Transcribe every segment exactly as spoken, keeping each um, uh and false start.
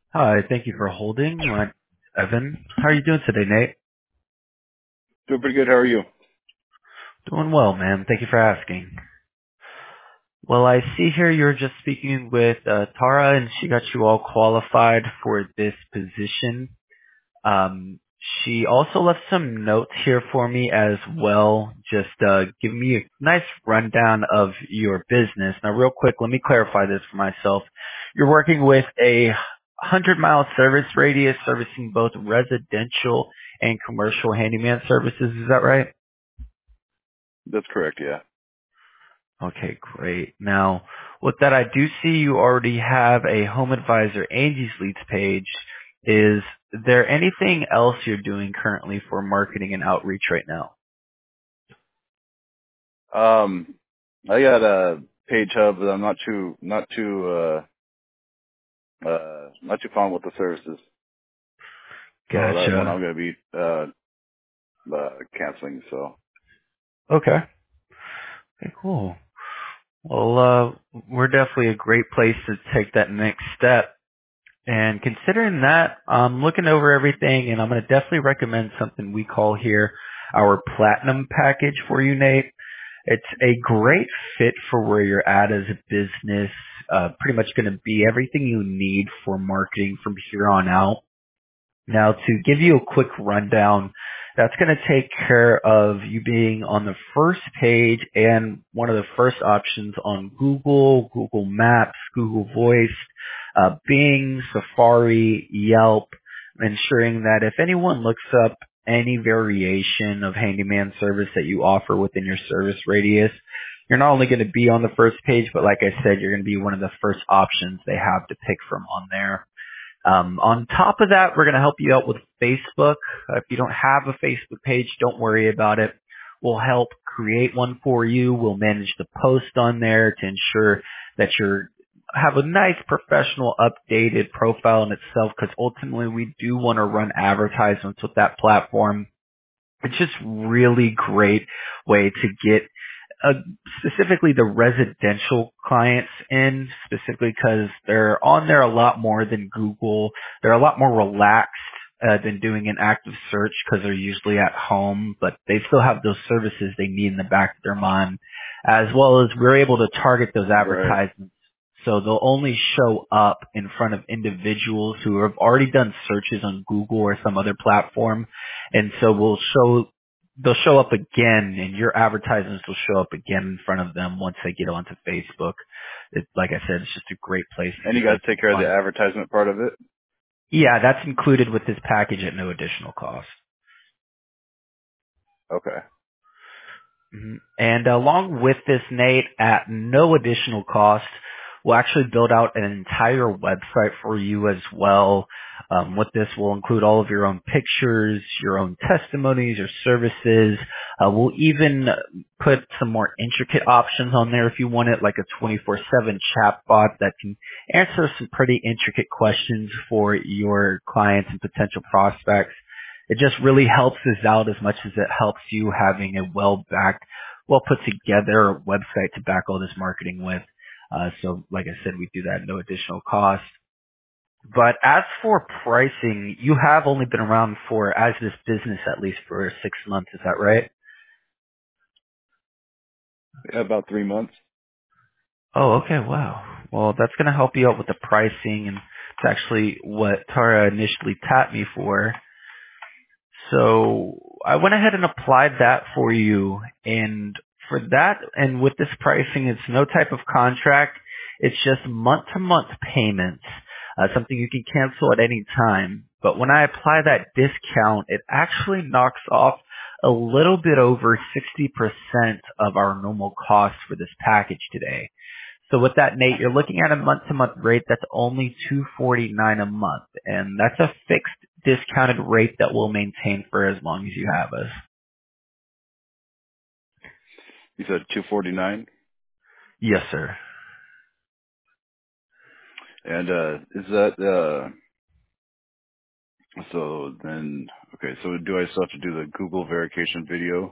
Hi, thank you for holding. My Evan, how are you doing today, Nate? Doing pretty good. How are you? Doing well, man. Thank you for asking. Well, I see here you're just speaking with uh, Tara, and she got you all qualified for this position. Um, she also left some notes here for me as well, just uh, giving me a nice rundown of your business. Now, real quick, let me clarify this for myself. You're working with a one hundred mile service radius servicing both residential and commercial handyman services. Is that right? That's correct. Yeah. Okay, great. Now, with that, I do see you already have a Home Advisor Angie's Leads page. Is there anything else you're doing currently for marketing and outreach right now? Um, I got a page hub, but I'm not too, not too, uh, uh, not too fond with the services. So that one Gotcha. I'm going to be, uh, uh, canceling. So Okay. Okay, cool. Well, uh, we're definitely a great place to take that next step. And considering that, I'm looking over everything, and I'm going to definitely recommend something we call here our Platinum package for you, Nate. It's a great fit for where you're at as a business. Uh, pretty much going to be everything you need for marketing from here on out. Now, to give you a quick rundown, that's going to take care of you being on the first page and one of the first options on Google, Google Maps, Google Voice, uh, Bing, Safari, Yelp, ensuring that if anyone looks up any variation of handyman service that you offer within your service radius, you're not only going to be on the first page, but like I said, you're going to be one of the first options they have to pick from on there. Um, on top of that, we're going to help you out with Facebook. Uh, if you don't have a Facebook page, don't worry about it. We'll help create one for you. We'll manage the post on there to ensure that you're have a nice professional updated profile in itself, because ultimately we do want to run advertisements with that platform. It's just really great way to get uh, specifically the residential clients in, specifically because they're on there a lot more than Google. They're a lot more relaxed uh, than doing an active search because they're usually at home, but they still have those services they need in the back of their mind, as well as we're able to target those right, advertisements. So they'll only show up in front of individuals who have already done searches on Google or some other platform. And so we'll show they'll show up again, and your advertisements will show up again in front of them once they get onto Facebook. It, like I said, it's just a great place to and you get guys those take care of the on. advertisement part of it. Yeah, that's included with this package at no additional cost. Okay. Mhm. And along with this, Nate, at no additional cost, we'll actually build out an entire website for you as well. Um, with this, we'll include all of your own pictures, your own testimonies, your services. Uh, we'll even put some more intricate options on there if you want it, like a twenty-four seven chat bot that can answer some pretty intricate questions for your clients and potential prospects. It just really helps us out as much as it helps you having a well-backed, well put together website to back all this marketing with. Uh, so like I said, we do that at no additional cost. But as for pricing, you have only been around for, as this business at least, for six months. Is that right? Yeah, about three months. Oh, okay. Wow. Well, that's going to help you out with the pricing, and it's actually what Tara initially tapped me for. So I went ahead and applied that for you. And for that, and with this pricing, it's no type of contract. It's just month to month payments, uh, something you can cancel at any time. But when I apply that discount, it actually knocks off a little bit over sixty percent of our normal cost for this package today. So with that, Nate, you're looking at a month-to-month rate that's only two forty-nine a month, and that's a fixed discounted rate that we'll maintain for as long as you have us. You said two forty nine, Yes, sir. and uh, is that uh? So then, okay. So do I still have to do the Google verification video?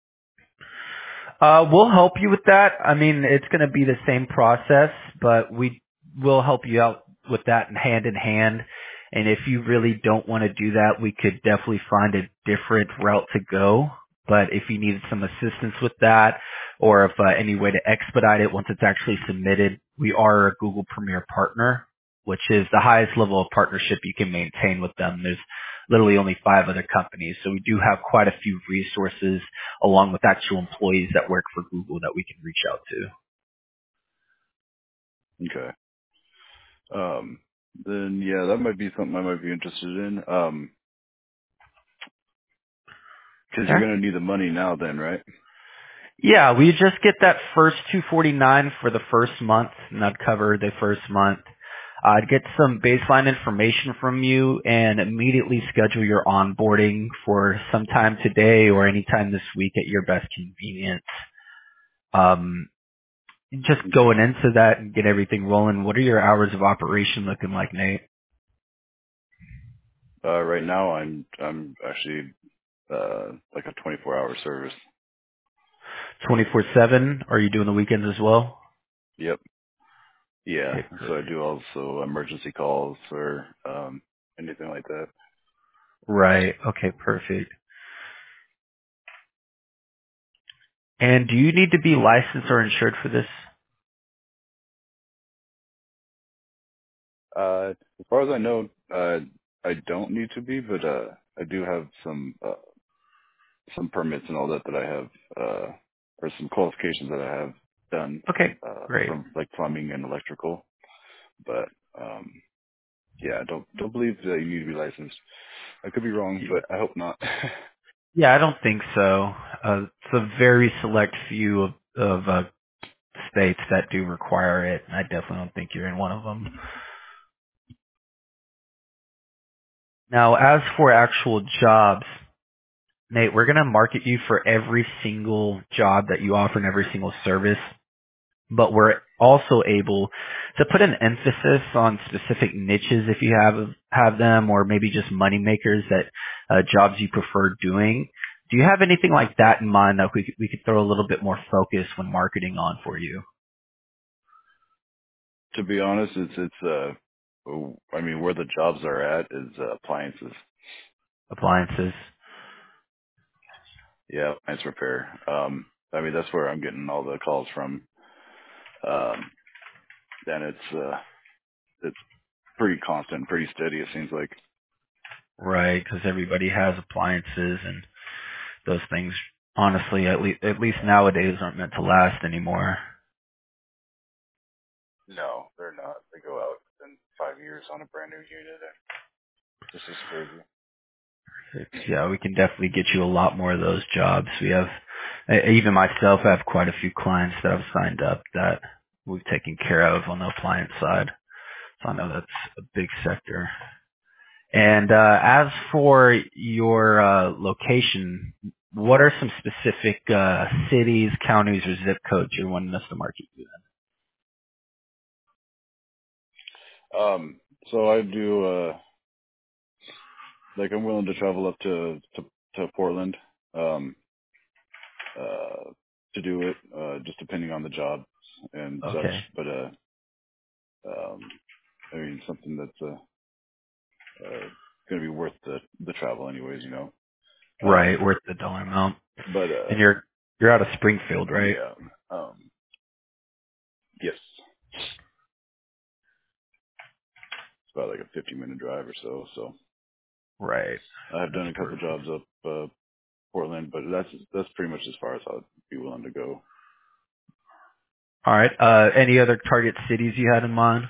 Uh, we'll help you with that. I mean, it's going to be the same process, but we will help you out with that hand in hand. And if you really don't want to do that, we could definitely find a different route to go. But if you needed some assistance with that, or if uh, any way to expedite it once it's actually submitted, we are a Google Premier partner, which is the highest level of partnership you can maintain with them. There's literally only five other companies. So we do have quite a few resources along with actual employees that work for Google that we can reach out to. Okay. Um, then yeah, that might be something I might be interested in. Um, cause you're Okay. going to need the money now then, right? Yeah, we just get that first two forty-nine for the first month, and that'd cover the first month. I'd get some baseline information from you and immediately schedule your onboarding for sometime today or anytime this week at your best convenience. Um, just Okay. going into that and get everything rolling, what are your hours of operation looking like, Nate? Uh, right now I'm, I'm actually, uh, like a twenty-four hour service. twenty-four seven? Are you doing the weekends as well? Yep. Yeah. Okay, So I perfect. do also emergency calls or, um, anything like that. Right. Okay, perfect. And do you need to be licensed or insured for this? Uh, as far as I know, uh, I don't need to be, but, uh, I do have some, uh, some permits and all that that I have, uh, or some qualifications that I have done, Okay, uh, great. from like plumbing and electrical. But, um, yeah, I don't, don't believe that you need to be licensed. I could be wrong, Yeah, but I hope not. yeah, I don't think so. Uh, it's a very select few of, of uh, states that do require it. I definitely don't think you're in one of them. Now, as for actual jobs, Nate, we're going to market you for every single job that you offer and every single service, but we're also able to put an emphasis on specific niches if you have have them, or maybe just money makers that uh, jobs you prefer doing. Do you have anything like that in mind that we could, we could throw a little bit more focus when marketing on for you? To be honest, it's, it's, uh, I mean, where the jobs are at is, uh, appliances. Appliances. Yeah, appliance repair. Um, I mean, that's where I'm getting all the calls from. Um, and it's, uh, it's pretty constant, pretty steady, it seems like. Right, because everybody has appliances, and those things, honestly, at least at least nowadays, aren't meant to last anymore. No, they're not. They go out in five years on a brand new unit. It's just crazy. It's, yeah, we can definitely get you a lot more of those jobs. We have, e- even myself, I have quite a few clients that I've signed up that we've taken care of on the appliance side. So I know that's a big sector. And uh, as for your uh, location, what are some specific uh, cities, counties, or zip codes you're wanting us to market you Um, so I do, uh, like I'm willing to travel up to, to, to Portland, um, uh, to do it, uh, just depending on the job and in? such. Okay. But, uh, um, I mean, something that's, uh, uh, going to be worth the, the travel anyways, you know? Right, Um, worth the dollar amount. but, uh, And you're you're out of Springfield, right? yeah, um, yes, it's about like a fifty minute drive or so. So Right. I've That's done a couple perfect. jobs up, uh, Portland, but that's, that's pretty much as far as I'd be willing to go. All right. Uh, any other target cities you had in mind?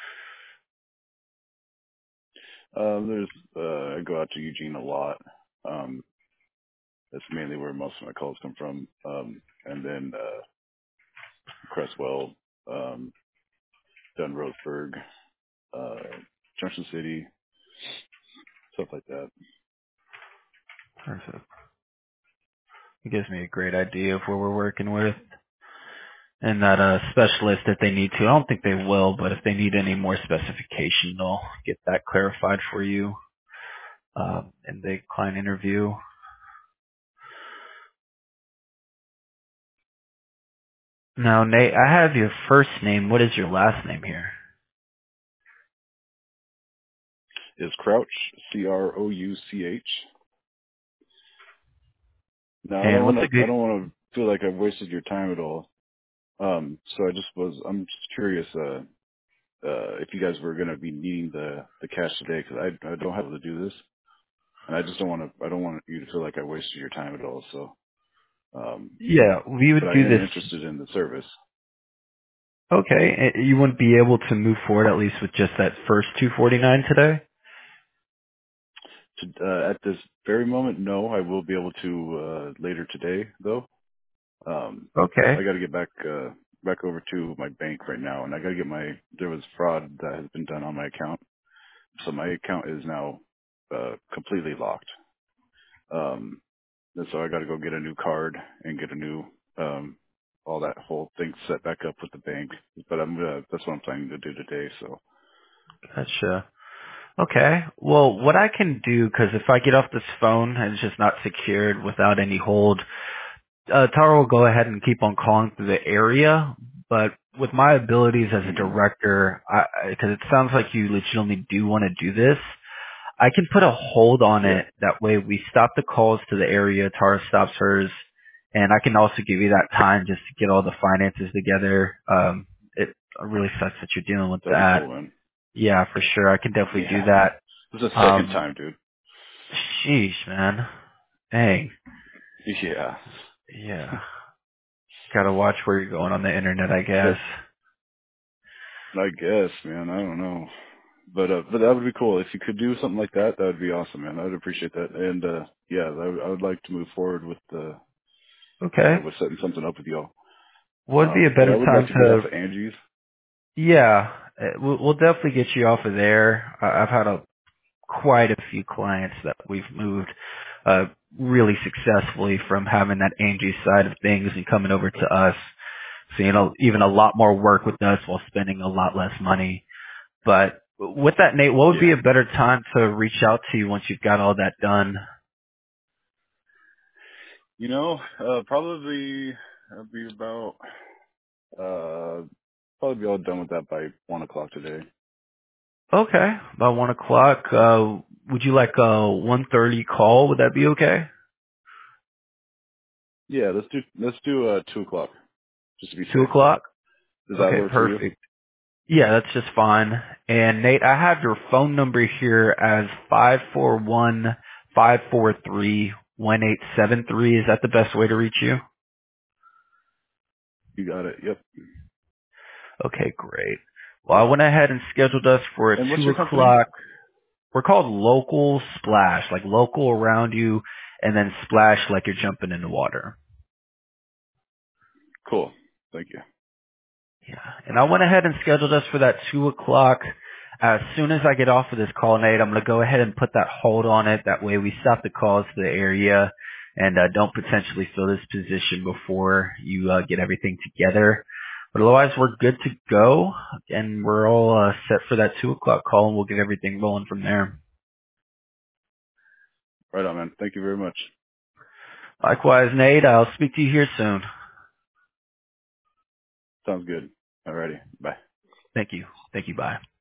Um, there's, uh, I go out to Eugene a lot. Um, that's mainly where most of my calls come from. Um, and then, uh, Crestwell, um, done Roseburg, uh, Junction City, stuff like that. Perfect. It gives me a great idea of where we're working with. And that uh, specialist, if they need to, I don't think they will, but if they need any more specification, they'll get that clarified for you uh, in the client interview. Now, Nate, I have your first name. What is your last name here? is Crouch, C R O U C H. Now I And don't what's want a to. I good? don't want to feel like I've wasted your time at all. Um, so I just was. I'm just curious. Uh, uh, if you guys were going to be needing the the cash today, because I I don't have to do this, and I just don't want to. I don't want you to feel like I wasted your time at all. So, um, Yeah, we but would I do am this. interested in the service. Okay, and you wouldn't be able to move forward at least with just that first two forty-nine today. To, uh, at this very moment, no. I will be able to uh, later today, though. Um, Okay, I got to get back uh, back over to my bank right now, and I got to get my. There was fraud that has been done on my account, so my account is now uh, completely locked. Um, and so I got to go get a new card and get a new um, all that whole thing set back up with the bank. But I'm uh, that's what I'm planning to do today. So gotcha. Okay, well, what I can do, because if I get off this phone and it's just not secured without any hold, uh, Tara will go ahead and keep on calling through the area. But with my abilities as a hmm director, because it sounds like you legitimately do want to do this, I can put a hold on yeah, it. That way we stop the calls to the area, Tara stops hers, and I can also give you that time just to get all the finances together. Um, it really sucks that you're dealing with that'd be cool, that. man. Yeah, for sure. I can definitely do Yeah, that. this is the second Um, time, dude. sheesh, man. Dang. Yeah. Yeah. Gotta watch where you're going on the internet, I guess. I guess, man. I don't know, but uh, but that would be cool if you could do something like that. That would be awesome, man. I would appreciate that. And uh, yeah, I would, I would like to move forward with the Okay. uh, with setting something up with y'all. Would be a Um, but I better would like time to get to, off of Angie's. yeah, uh, we'll, we'll definitely get you off of there. I- I've had a quite a few clients that we've moved uh, really successfully from having that Angie side of things and coming over to us, seeing a, even a lot more work with us while spending a lot less money. But with that, Nate, what would be Yeah. a better time to reach out to you once you've got all that done? You know, uh, probably I'll be about uh, probably be all done with that by one o'clock today. Okay, about one o'clock. Uh, would you like a one thirty call? Would that be okay? Yeah, let's do let's do uh, two o'clock just to be Two safe. o'clock. Does that Okay, work for you? perfect. Yeah, that's just fine. And Nate, I have your phone number here as five four one five four three one eight seven three. Is that the best way to reach you? You got it. Yep. Okay, great. Well, I went ahead and scheduled us for a And what's two your company? o'clock. We're called Local Splash, like local around you, and then splash like you're jumping in the water. Cool. Thank you. Yeah. And I went ahead and scheduled us for that two o'clock. As soon as I get off of this call, Nate, I'm going to go ahead and put that hold on it. That way we stop the calls to the area and uh, don't potentially fill this position before you uh, get everything together. But otherwise, we're good to go, and we're all uh, set for that two o'clock call, and we'll get everything rolling from there. Right on, man. Thank you very much. Likewise, Nate, I'll speak to you here soon. Sounds good. Alrighty. Bye. Thank you. Thank you. Bye.